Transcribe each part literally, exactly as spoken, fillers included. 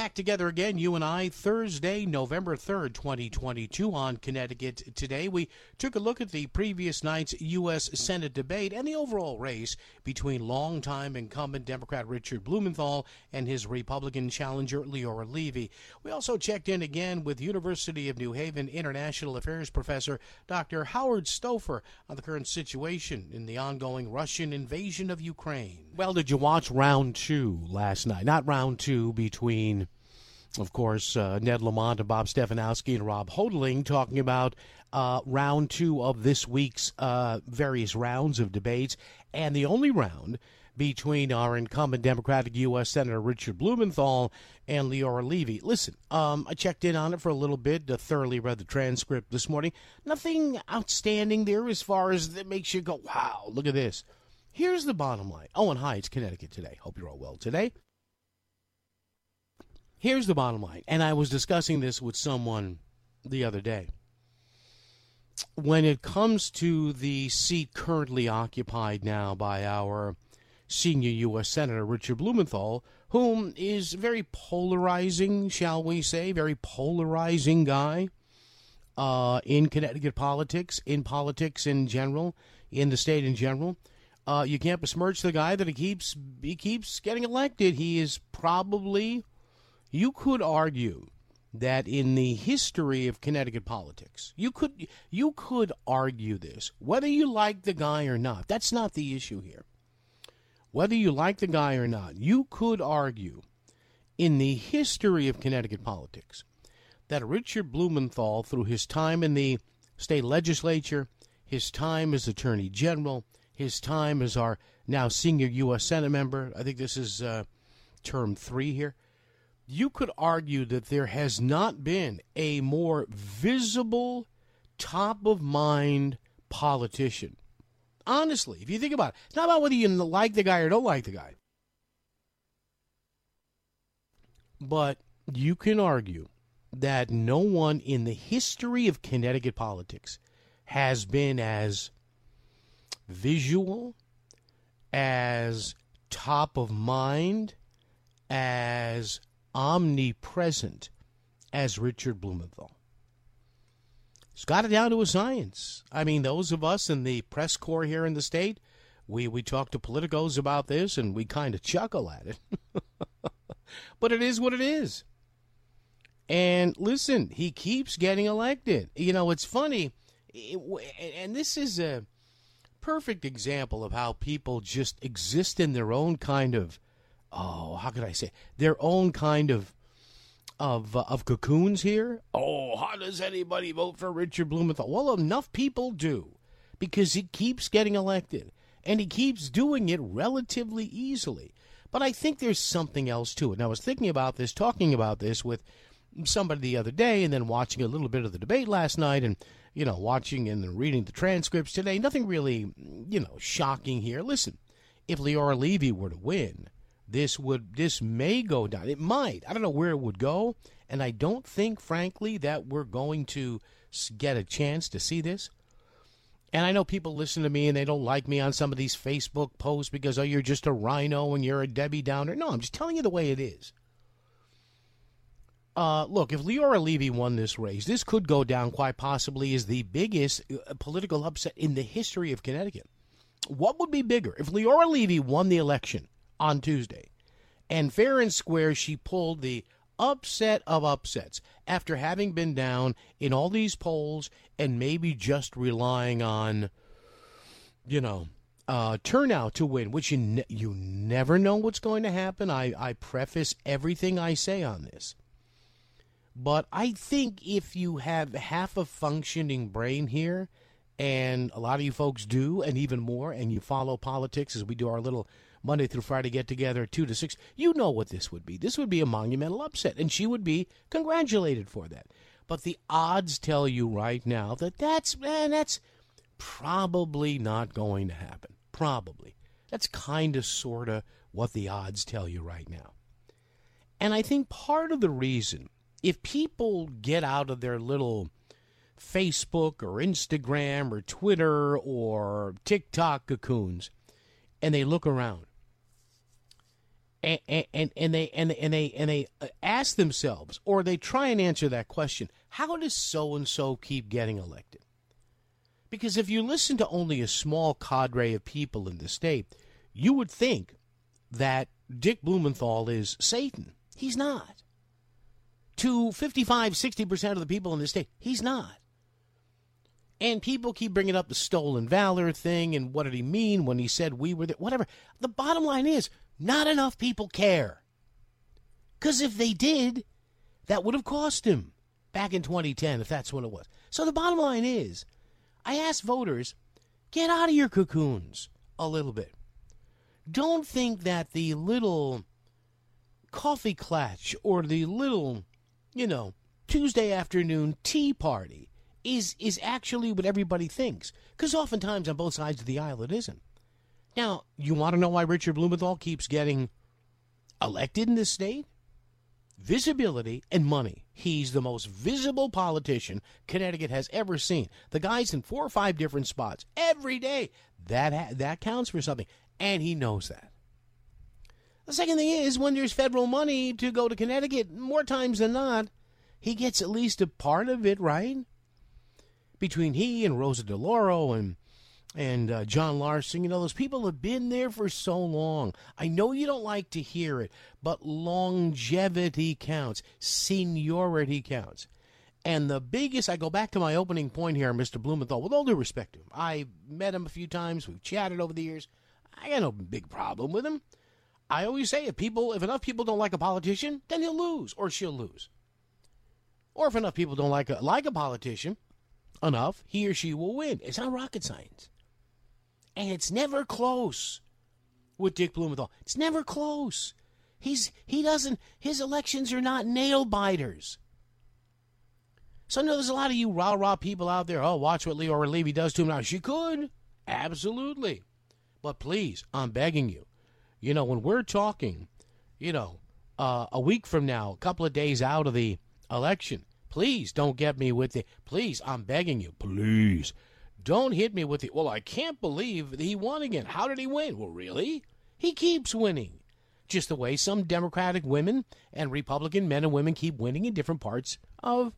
Back together again, you and I, Thursday, November third, twenty twenty-two, on Connecticut Today. We took a look at the previous night's U S Senate debate and the overall race between longtime incumbent Democrat Richard Blumenthal and his Republican challenger Leora Levy. We also checked in again with University of New Haven International Affairs professor Doctor Howard Stouffer on the current situation in the ongoing Russian invasion of Ukraine. Well, did you watch round two last night? Not round two between, of course, uh, Ned Lamont and Bob Stefanowski and Rob Hodaling talking about uh, round two of this week's uh, various rounds of debates, and the only round between our incumbent Democratic U S Senator Richard Blumenthal and Leora Levy. Listen, um, I checked in on it for a little bit, uh, thoroughly read the transcript this morning. Nothing outstanding there as far as that makes you go, wow, look at this. Here's the bottom line. Oh, and hi, it's Connecticut Today. Hope you're all well today. Here's the bottom line, and I was discussing this with someone the other day. When it comes to the seat currently occupied now by our senior U S Senator Richard Blumenthal, whom is very polarizing, shall we say, very polarizing guy uh, in Connecticut politics, in politics in general, in the state in general. Uh, you can't besmirch the guy that he keeps he keeps getting elected. He is probably, you could argue that in the history of Connecticut politics, you could you could argue this, whether you like the guy or not. That's not the issue here. Whether you like the guy or not, you could argue in the history of Connecticut politics that Richard Blumenthal, through his time in the state legislature, his time as Attorney General, his time as our now senior U S Senate member, I think this is uh, term three here, you could argue that there has not been a more visible, top-of-mind politician. Honestly, if you think about it, it's not about whether you like the guy or don't like the guy. But you can argue that no one in the history of Connecticut politics has been as visual, as top of mind, as omnipresent as Richard Blumenthal. He's got it down to a science. I mean, those of us in the press corps here in the state, we, we talk to politicos about this, and we kind of chuckle at it. But it is what it is. And listen, he keeps getting elected. You know, it's funny, it, and this is a perfect example of how people just exist in their own kind of, oh, how could I say, their own kind of of uh, of cocoons here. Oh, how does anybody vote for Richard Blumenthal? Well, enough people do, because he keeps getting elected, and he keeps doing it relatively easily. But I think there's something else to it. And I was thinking about this, talking about this with somebody the other day, and then watching a little bit of the debate last night, and, you know, watching and reading the transcripts today. Nothing really, you know, shocking here. Listen, if Leora Levy were to win, This would this may go down. It might. I don't know where it would go, and I don't think, frankly, that we're going to get a chance to see this. And I know people listen to me and they don't like me on some of these Facebook posts because, oh, you're just a rhino and you're a Debbie Downer. No, I'm just telling you the way it is. Uh, look, if Leora Levy won this race, this could go down quite possibly as the biggest uh, political upset in the history of Connecticut. What would be bigger? If Leora Levy won the election on Tuesday, and fair and square, she pulled the upset of upsets after having been down in all these polls and maybe just relying on, you know, uh, turnout to win, which you ne- you never know what's going to happen. I, I preface everything I say on this. But I think if you have half a functioning brain here, and a lot of you folks do, and even more, and you follow politics as we do our little Monday through Friday get-together at two to six, you know what this would be. This would be a monumental upset, and she would be congratulated for that. But the odds tell you right now that that's, eh, that's probably not going to happen. Probably. That's kind of, sort of what the odds tell you right now. And I think part of the reason, if people get out of their little Facebook or Instagram or Twitter or TikTok cocoons and they look around, And, and, and they and they, and they and they ask themselves, or they try and answer that question: how does so and so keep getting elected? Because if you listen to only a small cadre of people in the state, you would think that Dick Blumenthal is Satan. He's not. To fifty-five, sixty percent of the people in the state, he's not. And people keep bringing up the stolen valor thing and what did he mean when he said we were there, whatever. The bottom line is, not enough people care. Because if they did, that would have cost him back in twenty ten, if that's what it was. So the bottom line is, I ask voters, get out of your cocoons a little bit. Don't think that the little coffee clutch or the little, you know, Tuesday afternoon tea party is is actually what everybody thinks. Because oftentimes on both sides of the aisle it isn't. Now, you want to know why Richard Blumenthal keeps getting elected in this state? Visibility and money. He's the most visible politician Connecticut has ever seen. The guy's in four or five different spots every day. That ha- that counts for something. And he knows that. The second thing is, when there's federal money to go to Connecticut, more times than not, he gets at least a part of it, right? Between he and Rosa DeLauro and and uh, John Larson, you know, those people have been there for so long. I know you don't like to hear it, but longevity counts. Seniority counts. And the biggest, I go back to my opening point here, Mister Blumenthal, with all due respect to him. I met him a few times. We've chatted over the years. I got no big problem with him. I always say, if people, if enough people don't like a politician, then he'll lose or she'll lose. Or if enough people don't like a, like a politician enough, he or she will win. It's not rocket science. And it's never close with Dick Blumenthal. It's never close. He's he doesn't, his elections are not nail biters. So I know there's a lot of you rah-rah people out there, oh, watch what Leora Levy does to him now. She could. Absolutely. But please, I'm begging you, you know, when we're talking, you know, uh, a week from now, a couple of days out of the election, please don't get me with the, please, I'm begging you, please, don't hit me with the, well, I can't believe he won again. How did he win? Well, really? He keeps winning. Just the way some Democratic women and Republican men and women keep winning in different parts of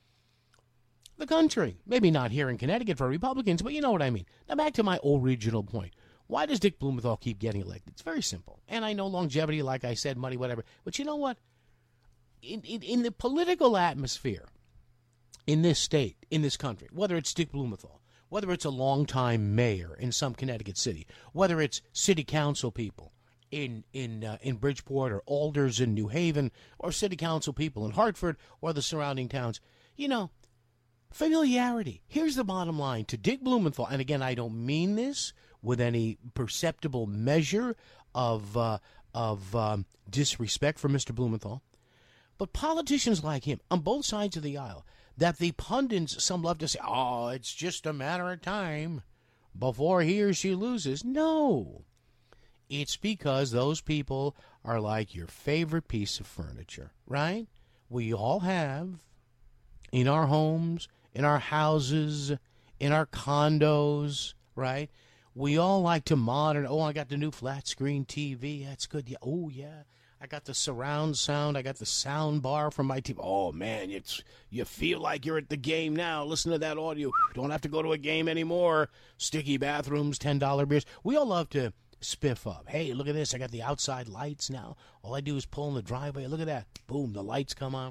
the country. Maybe not here in Connecticut for Republicans, but you know what I mean. Now back to my original point. Why does Dick Blumenthal keep getting elected? It's very simple. And I know longevity, like I said, money, whatever. But you know what? In, in, in the political atmosphere in this state, in this country, whether it's Dick Blumenthal, whether it's a longtime mayor in some Connecticut city, whether it's city council people in in uh, in Bridgeport or Alders in New Haven, or city council people in Hartford or the surrounding towns, you know, familiarity. Here's the bottom line to Dick Blumenthal, and again, I don't mean this with any perceptible measure of uh, of um, disrespect for Mister Blumenthal, but politicians like him on both sides of the aisle, that the pundits, some love to say, oh, it's just a matter of time before he or she loses. No. It's because those people are like your favorite piece of furniture, right? We all have in our homes, in our houses, in our condos, right? We all like to monitor. Oh, I got the new flat screen T V. That's good. Yeah. Oh, yeah. I got the surround sound. I got the sound bar from my T V. Oh, man, it's you feel like you're at the game now. Listen to that audio. Don't have to go to a game anymore. Sticky bathrooms, ten dollar beers. We all love to spiff up. Hey, look at this. I got the outside lights now. All I do is pull in the driveway. Look at that. Boom, the lights come on.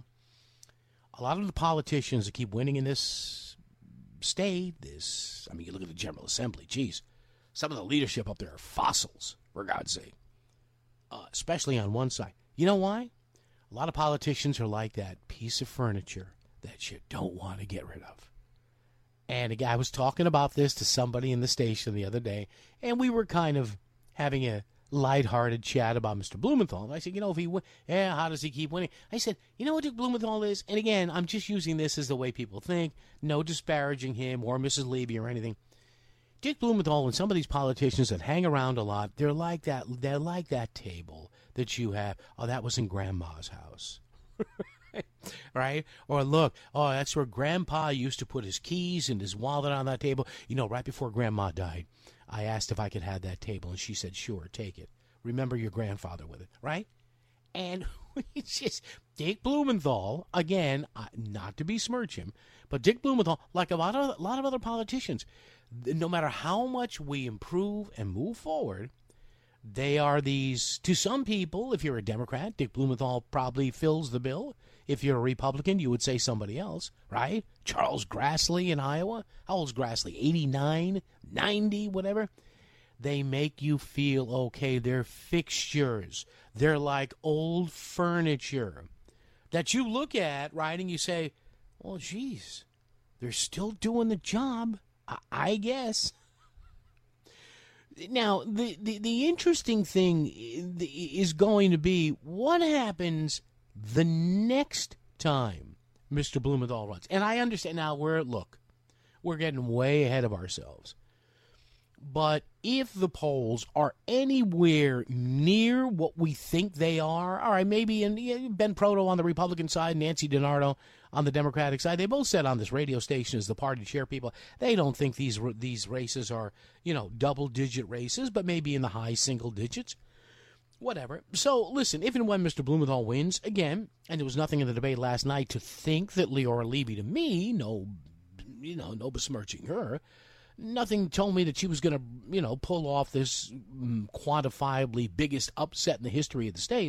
A lot of the politicians that keep winning in this state, this, I mean, you look at the General Assembly. Geez, some of the leadership up there are fossils, for God's sake. Uh, especially on one side. You know why? A lot of politicians are like that piece of furniture that you don't want to get rid of. And a guy was talking about this to somebody in the station the other day, and we were kind of having a lighthearted chat about Mister Blumenthal. And I said, you know, if he win, yeah, how does he keep winning? I said, you know what Dick Blumenthal is? And again, I'm just using this as the way people think, no disparaging him or Missus Levy or anything. Dick Blumenthal and some of these politicians that hang around a lot, they're like that. They're like that table that you have. Oh, that was in Grandma's house, right? Or look, oh, that's where Grandpa used to put his keys and his wallet on that table. You know, right before Grandma died, I asked if I could have that table, and she said, "Sure, take it." remember your grandfather with it, right? And it's just Dick Blumenthal, again, uh, not to besmirch him, but Dick Blumenthal, like a lot of, a lot of other politicians, no matter how much we improve and move forward, they are these, to some people, if you're a Democrat, Dick Blumenthal probably fills the bill. If you're a Republican, you would say somebody else, right? Charles Grassley in Iowa. How old's Grassley? eighty-nine, ninety, whatever. They make you feel okay. They're fixtures. They're like old furniture that you look at, right, and you say, well, geez, they're still doing the job, I, I guess. Now, the, the, the interesting thing is going to be what happens the next time Mister Blumenthal runs. And I understand now, we're, look, we're getting way ahead of ourselves. But if the polls are anywhere near what we think they are, all right, maybe in, Ben Proto on the Republican side, Nancy DiNardo on the Democratic side, they both said on this radio station as the party chair people, they don't think these these races are, you know, double-digit races, but maybe in the high single digits. Whatever. So, listen, if and when Mister Blumenthal wins, again, and there was nothing in the debate last night to think that Leora Levy, to me, no, you know, no besmirching her, nothing told me that she was going to, you know, pull off this quantifiably biggest upset in the history of the state.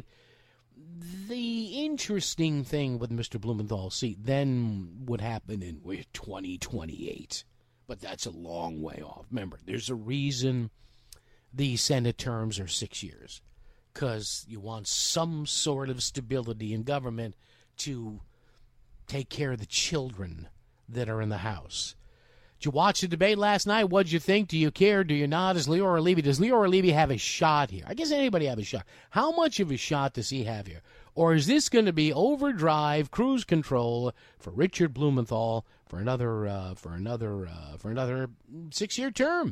The interesting thing with Mister Blumenthal's seat then would happen in twenty twenty-eight. But that's a long way off. Remember, there's a reason the Senate terms are six years. Because you want some sort of stability in government to take care of the children that are in the House. Did you watch the debate last night? What'd you think? Do you care? Do you not? Is Leora Levy, does Leora Levy have a shot here? I guess anybody have a shot. How much of a shot does he have here? Or is this going to be overdrive, cruise control for Richard Blumenthal for another uh, for another uh, for another six-year term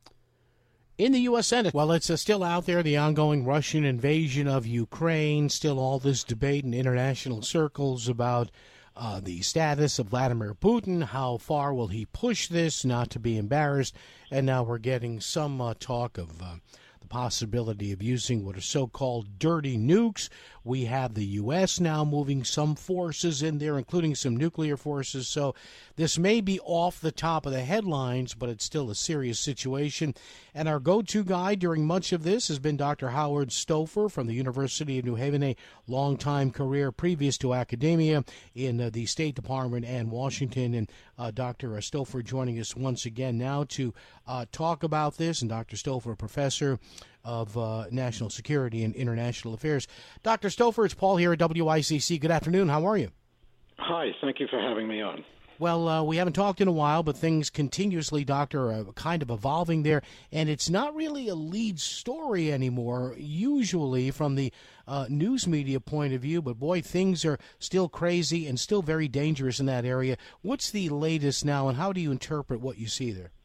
in the U S Senate? Well, it's uh, still out there, the ongoing Russian invasion of Ukraine, still all this debate in international circles about Uh, the status of Vladimir Putin, how far will he push this, not to be embarrassed, and now we're getting some uh, talk of uh, the possibility of using what are so-called dirty nukes. We have the U S now moving some forces in there, including some nuclear forces, so this may be off the top of the headlines, but it's still a serious situation. And our go-to guy during much of this has been Doctor Howard Stouffer from the University of New Haven, a long-time career previous to academia in uh, the State Department and Washington. And uh, Doctor Stouffer joining us once again now to uh, talk about this. And Doctor Stouffer, professor of uh, National Security and International Affairs. Doctor Stouffer, it's Paul here at W I C C. Good afternoon. How are you? Hi. Thank you for having me on. Well, uh, we haven't talked in a while, but things continuously, Doctor, are kind of evolving there, and it's not really a lead story anymore, usually from the uh, news media point of view, but boy, things are still crazy and still very dangerous in that area. What's the latest now, and how do you interpret what you see there?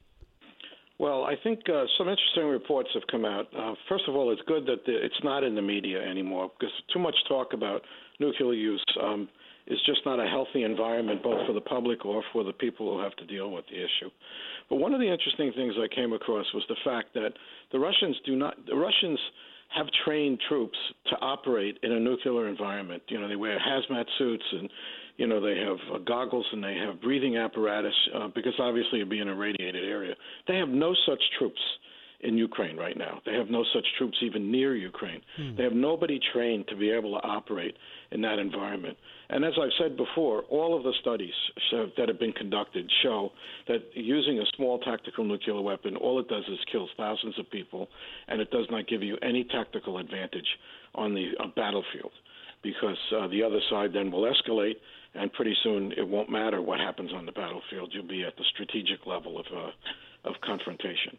Well, I think uh, some interesting reports have come out. Uh, first of all, it's good that the, it's not in the media anymore, because too much talk about nuclear use um, is just not a healthy environment, both for the public or for the people who have to deal with the issue. But one of the interesting things I came across was the fact that the Russians do not – the Russians have trained troops to operate in a nuclear environment. You know, they wear hazmat suits and, you know, they have uh, goggles and they have breathing apparatus uh, because obviously you'll be in a radiated area. They have no such troops in Ukraine right now. They have no such troops even near Ukraine. Hmm. They have nobody trained to be able to operate in that environment. And as I've said before, all of the studies show, that have been conducted show that using a small tactical nuclear weapon, all it does is kills thousands of people, and it does not give you any tactical advantage on the uh, battlefield, because uh, the other side then will escalate, and pretty soon it won't matter what happens on the battlefield. You'll be at the strategic level of uh, of confrontation.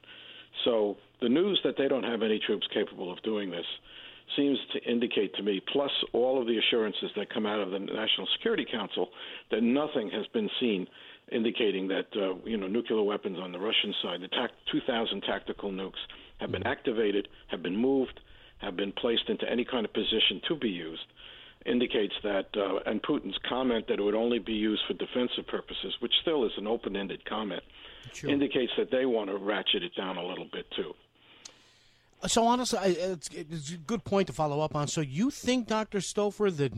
So the news that they don't have any troops capable of doing this seems to indicate to me, plus all of the assurances that come out of the National Security Council, that nothing has been seen indicating that uh, you know nuclear weapons on the Russian side, the ta- two thousand tactical nukes, have been activated, have been moved, have been placed into any kind of position to be used, indicates that, uh, and Putin's comment that it would only be used for defensive purposes, which still is an open-ended comment, sure, indicates that they want to ratchet it down a little bit too. So honestly, I, it's, it's a good point to follow up on. So you think, Doctor Stouffer, that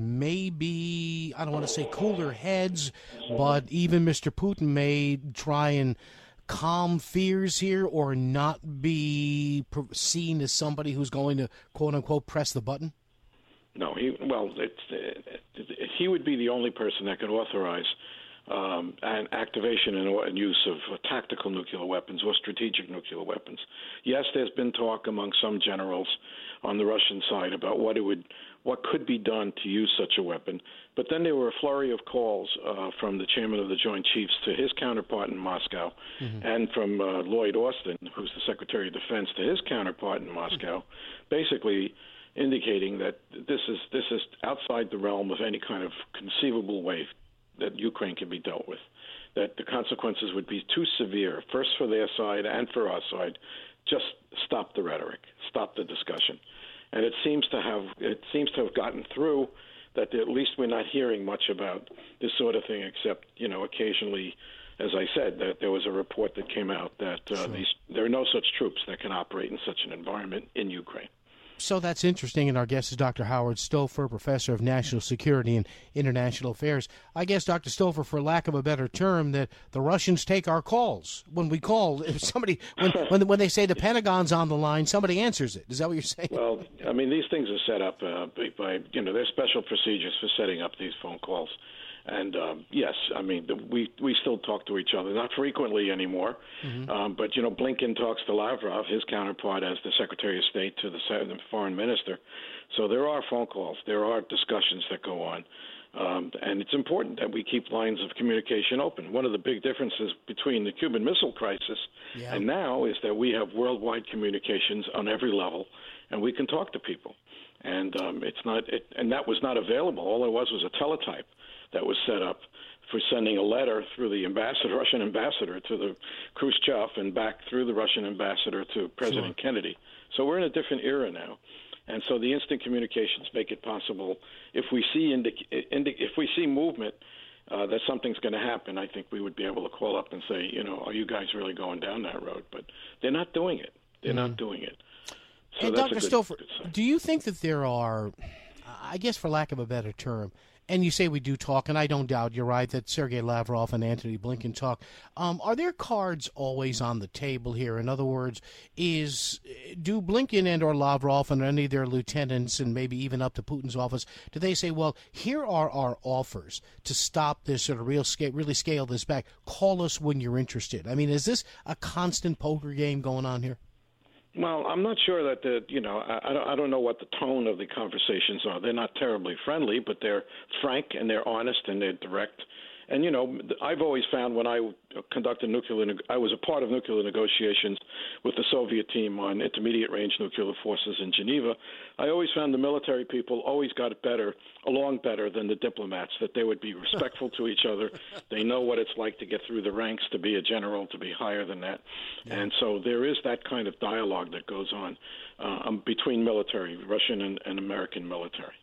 maybe, I don't want to say cooler heads, but even Mister Putin may try and calm fears here, or not be seen as somebody who's going to, quote unquote, press the button? No, he well, it's, uh, he would be the only person that could authorize um, an activation and, and use of uh, tactical nuclear weapons or strategic nuclear weapons. Yes, there's been talk among some generals on the Russian side about what it would, what could be done to use such a weapon. But then there were a flurry of calls uh, from the chairman of the Joint Chiefs to his counterpart in Moscow, mm-hmm. and from uh, Lloyd Austin, who's the Secretary of Defense, to his counterpart in Moscow, mm-hmm. basically indicating that this is this is outside the realm of any kind of conceivable way that Ukraine can be dealt with, that the consequences would be too severe, first for their side and for our side. Just stop the rhetoric, stop the discussion. And it seems to have it seems to have gotten through that at least we're not hearing much about this sort of thing, except, you know, occasionally, as I said, that there was a report that came out that uh, sure. these there are no such troops that can operate in such an environment in Ukraine. So that's interesting, and our guest is Doctor Howard Stouffer, professor of national security and international affairs. I guess, Doctor Stouffer, for lack of a better term, that the Russians take our calls. When we call, if somebody, when, when when they say the Pentagon's on the line, somebody answers it. Is that what you're saying? Well, I mean, these things are set up uh, by, you know, there's special procedures for setting up these phone calls. And um, yes, I mean, the, we we still talk to each other, not frequently anymore. Mm-hmm. Um, but, you know, Blinken talks to Lavrov, his counterpart as the Secretary of State, to the, the foreign minister. So there are phone calls. There are discussions that go on. Um, and it's important that we keep lines of communication open. One of the big differences between the Cuban Missile Crisis yeah. and now is that we have worldwide communications on every level, and we can talk to people. And um, it's not, it, and that was not available. All it was was a teletype that was set up for sending a letter through the ambassador, Russian ambassador to the Khrushchev and back through the Russian ambassador to President sure. Kennedy. So we're in a different era now. And so the instant communications make it possible. If we see indi- indi- if we see movement uh, that something's going to happen, I think we would be able to call up and say, you know, are you guys really going down that road? But they're not doing it. They're mm-hmm. not doing it. So and that's Doctor a good, Stouffer, good do you think that there are, I guess for lack of a better term, and you say we do talk, and I don't doubt you're right that Sergei Lavrov and Antony Blinken talk. Um, are there cards always on the table here? In other words, is do Blinken and or Lavrov and any of their lieutenants, and maybe even up to Putin's office, do they say, well, here are our offers to stop this or to real scale, really scale this back? Call us when you're interested. I mean, is this a constant poker game going on here? Well, I'm not sure that the, you know, I, I don't, I don't know what the tone of the conversations are. They're not terribly friendly, but they're frank and they're honest and they're direct. And, you know, I've always found when I conducted nuclear, I was a part of nuclear negotiations with the Soviet team on intermediate range nuclear forces in Geneva. I always found the military people always got it better, along better than the diplomats, that they would be respectful to each other. They know what it's like to get through the ranks, to be a general, to be higher than that. Yeah. And so there is that kind of dialogue that goes on uh, between military, Russian and, and American military.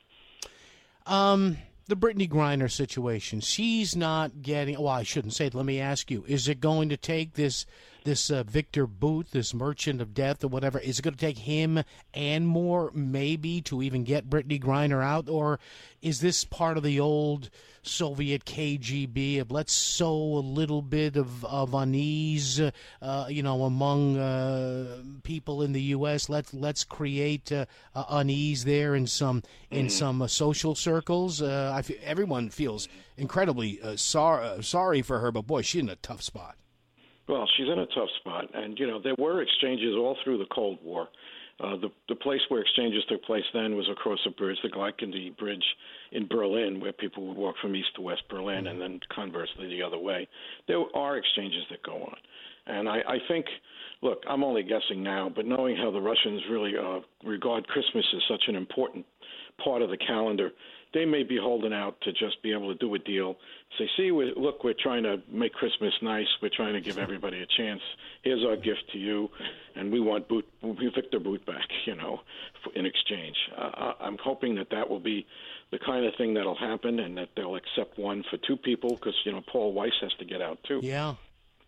Um. The Brittany Griner situation, she's not getting, well, I shouldn't say it. Let me ask you, is it going to take this this uh, Victor Bout, this merchant of death or whatever, is it going to take him and more maybe to even get Brittany Griner out? Or is this part of the old Soviet K G B of let's sow a little bit of, of unease, uh, you know, among uh, people in the U S? Let's let's create uh, uh, unease there in some in mm-hmm. some uh, social circles. Uh, I feel, everyone feels incredibly uh, sor- uh, sorry for her, but boy, she's in a tough spot. Well, she's in a tough spot, and you know there were exchanges all through the Cold War. Uh, the the place where exchanges took place then was across a bridge, the Gleichen Bridge in Berlin, where people would walk from east to west Berlin, and then conversely the other way. There are exchanges that go on, and I, I think, look, I'm only guessing now, but knowing how the Russians really uh, regard Christmas as such an important part of the calendar, they may be holding out to just be able to do a deal. Say, see, we, look, we're trying to make Christmas nice. We're trying to give everybody a chance. Here's our gift to you, and we want Bout, Victor Bout back, you know, in exchange. Uh, I'm hoping that that will be the kind of thing that'll happen, and that they'll accept one for two people, because, you know, Paul Weiss has to get out too. Yeah.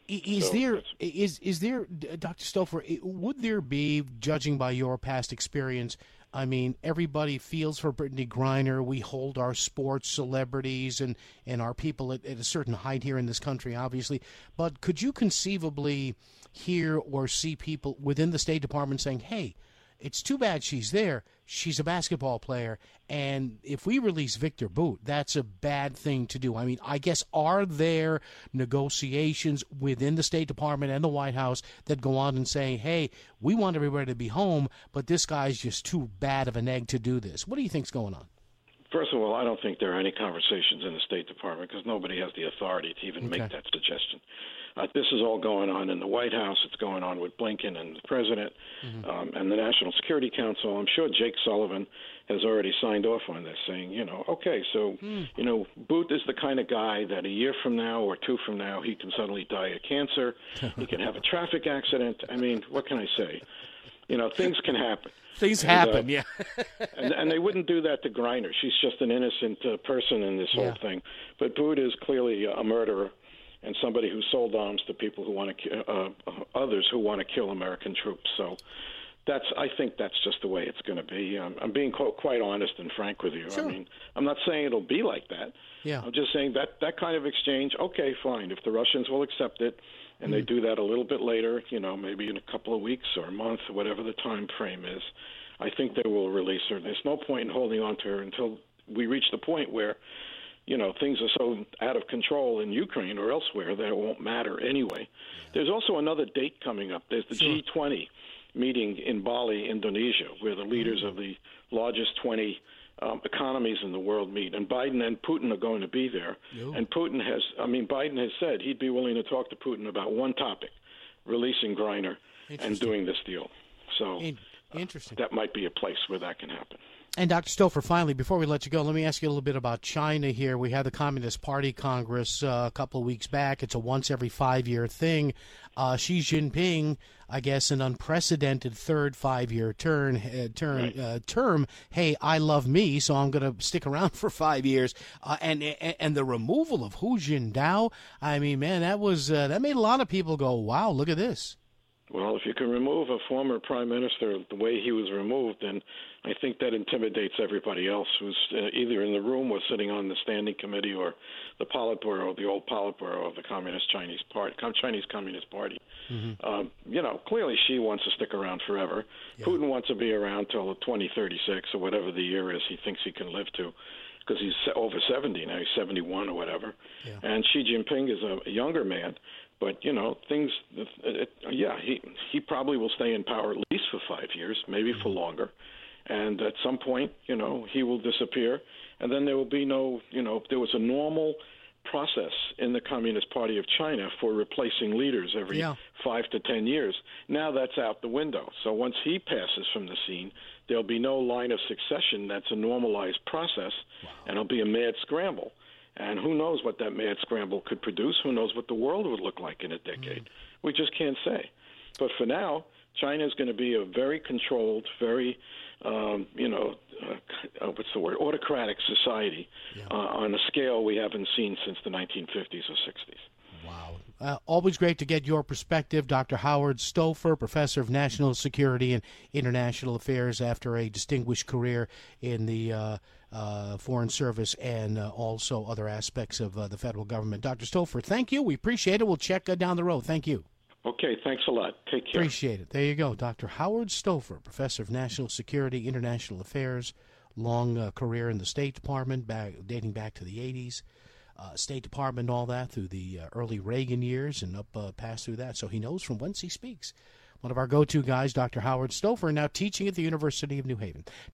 Is so there is is there, Doctor Stouffer? Would there be, judging by your past experience? I mean, everybody feels for Brittany Griner. We hold our sports celebrities and, and our people at, at a certain height here in this country, obviously. But could you conceivably hear or see people within the State Department saying, hey, it's too bad she's there. She's a basketball player. And if we release Victor Bout, that's a bad thing to do. I mean, I guess, are there negotiations within the State Department and the White House that go on and say, hey, we want everybody to be home, but this guy's just too bad of an egg to do this? What do you think's going on? First of all, I don't think there are any conversations in the State Department because nobody has the authority to even Okay. make that suggestion. Uh, this is all going on in the White House. It's going on with Blinken and the President mm-hmm. um, and the National Security Council. I'm sure Jake Sullivan has already signed off on this, saying, you know, okay, so, mm. you know, Bout is the kind of guy that a year from now or two from now he can suddenly die of cancer. He can have a traffic accident. I mean, what can I say? You know, things can happen. Things and, happen, uh, yeah. and, and they wouldn't do that to Griner. She's just an innocent uh, person in this yeah. whole thing. But Bout is clearly a murderer and somebody who sold arms to people who want to, uh, others who want to kill American troops. So that's, I think that's just the way it's going to be. Um, I'm being qu- quite honest and frank with you. Sure. I mean, I'm not saying it'll be like that. Yeah. I'm just saying that that kind of exchange, okay, fine. If the Russians will accept it, and mm. they do that a little bit later, you know, maybe in a couple of weeks or a month, or whatever the time frame is, I think they will release her. There's no point in holding on to her until we reach the point where, you know, things are so out of control in Ukraine or elsewhere that it won't matter anyway. There's also another date coming up. There's the sure. G twenty meeting in Bali, Indonesia, where the leaders of the largest twenty um, economies in the world meet. And Biden and Putin are going to be there. Yo. And Putin has, I mean, Biden has said he'd be willing to talk to Putin about one topic, releasing Griner and doing this deal. So In- Interesting. Uh, that might be a place where that can happen. And Doctor Stouffer, finally, before we let you go, let me ask you a little bit about China here. We had the Communist Party Congress uh, a couple of weeks back. It's a once every five-year thing. Uh, Xi Jinping, I guess, an unprecedented third five-year turn, uh, turn right. uh, term. Hey, I love me, so I'm going to stick around for five years. Uh, and, and and the removal of Hu Jintao, I mean, man, that was uh, that made a lot of people go, wow, look at this. Well, if you can remove a former prime minister the way he was removed, then I think that intimidates everybody else who's uh, either in the room or sitting on the standing committee or the Politburo, the old Politburo of the Communist Chinese Party, Chinese Communist Party. Mm-hmm. Um, you know, clearly Xi wants to stick around forever. Yeah. Putin wants to be around till twenty thirty-six or whatever the year is he thinks he can live to, because he's over seventy now. He's seventy-one or whatever. Yeah. And Xi Jinping is a, a younger man. But, you know, things, it, it, yeah, he he probably will stay in power at least for five years, maybe for longer. And at some point, you know, he will disappear. And then there will be no, you know, there was a normal process in the Communist Party of China for replacing leaders every yeah. five to ten years. Now that's out the window. So once he passes from the scene, there'll be no line of succession. That's a normalized process, wow. and it'll be a mad scramble. And who knows what that mad scramble could produce? Who knows what the world would look like in a decade? Mm. We just can't say. But for now, China is going to be a very controlled, very, um, you know, uh, what's the word, autocratic society yeah. uh, on a scale we haven't seen since the nineteen fifties or sixties. Wow. Uh, always great to get your perspective. Doctor Howard Stouffer, Professor of National Security and International Affairs after a distinguished career in the uh, uh, Foreign Service and uh, also other aspects of uh, the federal government. Doctor Stouffer, thank you. We appreciate it. We'll check uh, down the road. Thank you. Okay, thanks a lot. Take care. Appreciate it. There you go. Doctor Howard Stouffer, Professor of National Security, International Affairs, long uh, career in the State Department, back, dating back to the eighties. Uh, State Department and all that through the uh, early Reagan years and up uh, past through that. So he knows from whence he speaks. One of our go-to guys, Doctor Howard Stouffer, now teaching at the University of New Haven.